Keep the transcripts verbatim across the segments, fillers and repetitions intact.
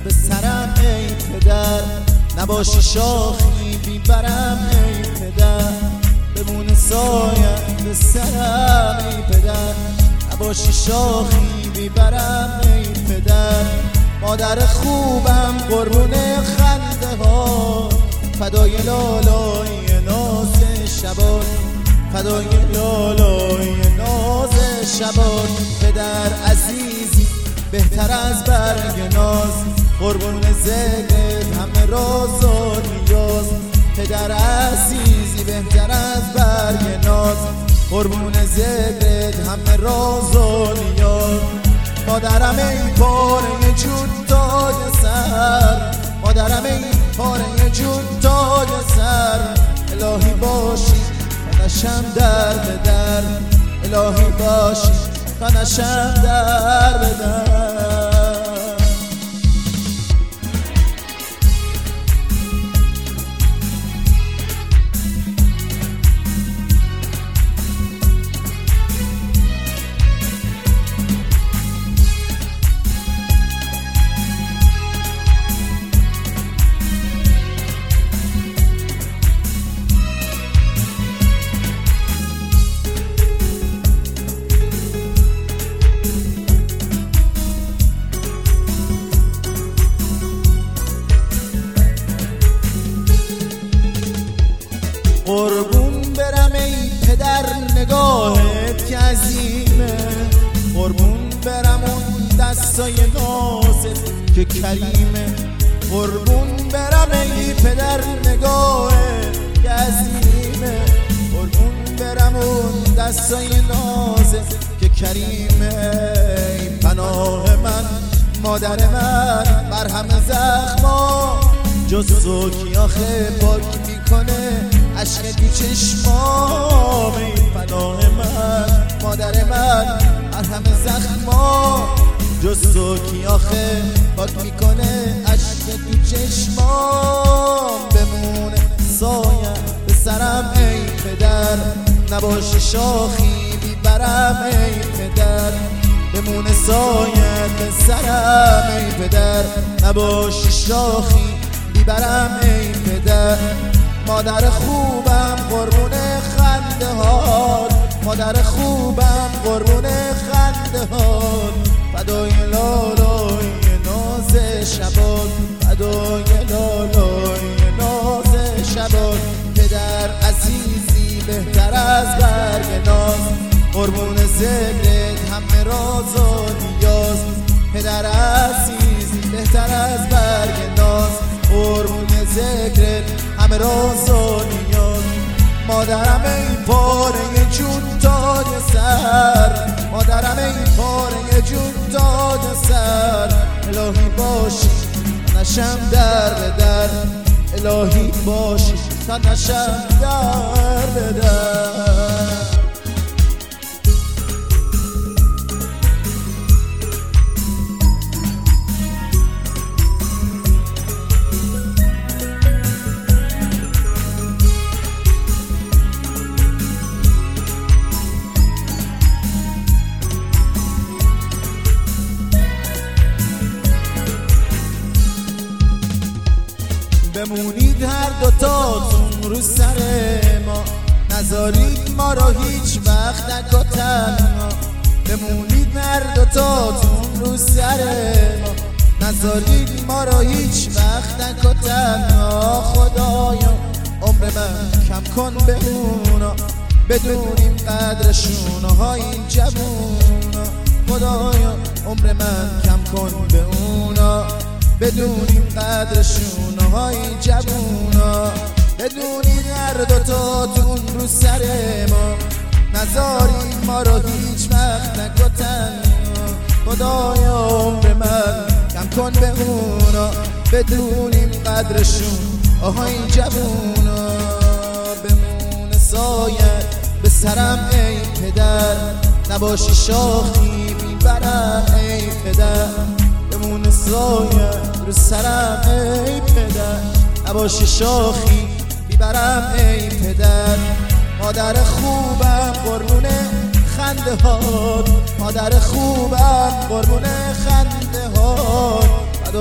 به سرم ای پدر، نباشی شاخی بیبرم ای پدر، بمونه سایت به سرم ای پدر، نباشی شاخی بیبرم ای پدر. مادر خوبم قربون خنده ها، فدای لالای ناز شبان، فدای لالای ناز شبان. پدر عزیزی بهتر از برگ ناز، قربون ذکرت همه راز و نیاز. پدر عزیزی بهتر از برگ ناز، قربون ذکرت همه راز و نیاز. مادرم ای پاره جون تاج سر، مادرم ای پاره جون تاج سر. الهی باشی تا نشم در به در، الهی باشی تا نشم در به در. قربون برم ای پدر نگاهت که عظیمه، قربون برم اون دستای نازت که کریمه. قربون برم ای پدر نگاهت که عظیمه، قربون برم اون دستای نازت که کریمه. ای پناه من مادر من بر همه زخما، جز تو کی آخه پاک میکنه عشق بی چشمام. ای پناه من مادر من هر همه زخما، جز تو کی آخه پاک میکنه عشق بی چشمام. بمونه سایت به سرم ای پدر، نباشه شاخی بیبرم ای پدر، بمونه سایت به سرم ای پدر، نباشه شاخی بیبرم ای پدر. مادر خوبم قربون خنده هات، مادر خوبم قربون خنده هات. فدای لالای ناز شبان، فدای لالای ناز شبان. پدر عزیزی بهتر از برگ ناز، قربون ذکرت همه راز و نیاز. پدر عزیزی بهتر از برگ ناز، قربون ذکرت همه راز و نیاز. مادرم ای پاره جون تاج سر، مادرم ای پاره جون تاج سر. الهی باشی تا نشم در به در، الهی باشی تا نشم در به در. بمونید هر دوتاتون رو سر ما، نذارید ما را هیچ وقت نگا تنها. بمونید هر دوتاتون رو سر ما، نذارید ما را هیچ وقت نگا تنها. خدایا عمر من کم کن به اونا، بدونیم قدرشون ها این جوونا. خدایا عمر من کم کن به اونا، بدونیم قدرشون های جوونا. بدونید هر دوتاتون رو سر ما، نذارید ما رو هیچ وقت نگا تنها. خدایا عمر من کم کن به اونا، بدونیم قدرشون های جوونا. بمونه سایت به سرم ای پدر، نباشی شاخی بیبرم ای پدر، بمونه سایت رو سرم ای پدر، نباشی شاخی بیبرم ای پدر. مادر خوبم قربون خنده هات، مادر خوبم قربون خنده هات.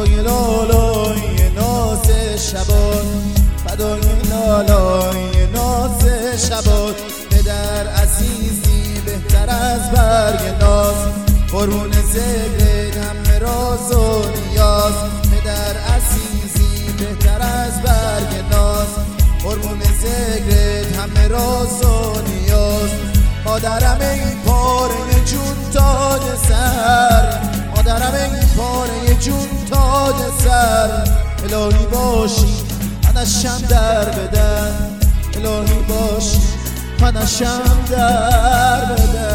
فدای لالای ناز شبات، فدای لالای ناز شبات. پدر عزیزی بهتر از برگ ناز، قربون ذکرت همه راز و نیاز. پدر عزیزی بهتر از برگ ناز، قربون ذکرت همه راز و نیاز. مادرم ای پاره جون تاج سر، مادرم ای پاره جون تاج سر. الهی باشی منشم در بدن، الهی باشی منشم در بدن.